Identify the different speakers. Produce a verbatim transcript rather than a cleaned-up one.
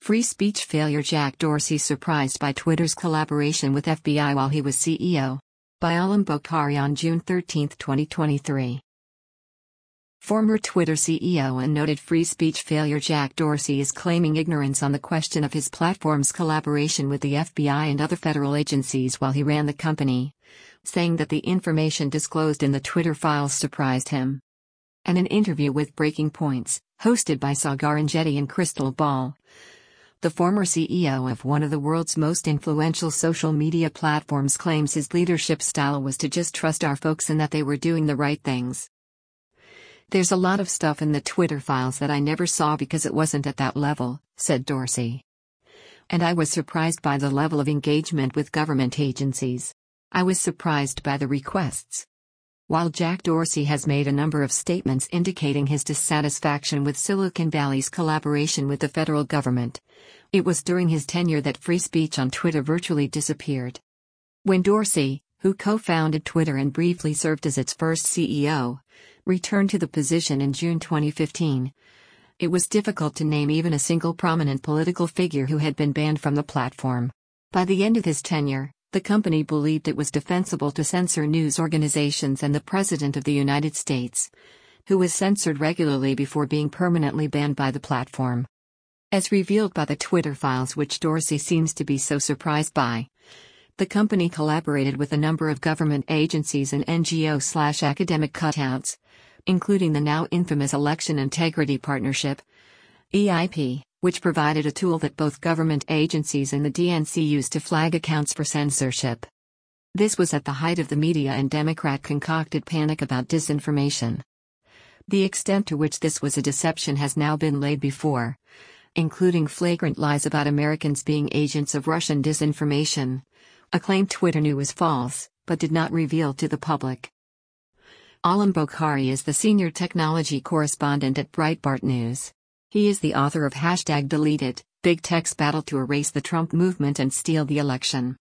Speaker 1: Free speech failure. Jack Dorsey surprised by Twitter's collaboration with F B I while he was C E O. By Alam Bokhari on June thirteenth, twenty twenty-three. Former Twitter C E O and noted free speech failure Jack Dorsey is claiming ignorance on the question of his platform's collaboration with the F B I and other federal agencies while he ran the company, saying that the information disclosed in the Twitter files surprised him. In an interview with Breaking Points, hosted by Sagar Enjeti and Crystal Ball, the former C E O of one of the world's most influential social media platforms claims his leadership style was to just trust our folks and that they were doing the right things. "There's a lot of stuff in the Twitter files that I never saw because it wasn't at that level," said Dorsey. "And I was surprised by the level of engagement with government agencies. I was surprised by the requests." While Jack Dorsey has made a number of statements indicating his dissatisfaction with Silicon Valley's collaboration with the federal government, it was during his tenure that free speech on Twitter virtually disappeared. When Dorsey, who co-founded Twitter and briefly served as its first C E O, returned to the position in June twenty fifteen, it was difficult to name even a single prominent political figure who had been banned from the platform. By the end of his tenure, the company believed it was defensible to censor news organizations and the President of the United States, who was censored regularly before being permanently banned by the platform. As revealed by the Twitter files, which Dorsey seems to be so surprised by, the company collaborated with a number of government agencies and N G O/academic cutouts, including the now infamous Election Integrity Partnership, E I P, which provided a tool that both government agencies and the D N C used to flag accounts for censorship. This was at the height of the media and Democrat-concocted panic about disinformation. The extent to which this was a deception has now been laid before, including flagrant lies about Americans being agents of Russian disinformation, a claim Twitter knew was false, but did not reveal to the public. Alam Bokhari is the senior technology correspondent at Breitbart News. He is the author of Hashtag Deleted, Big Tech's Battle to Erase the Trump Movement and Steal the Election.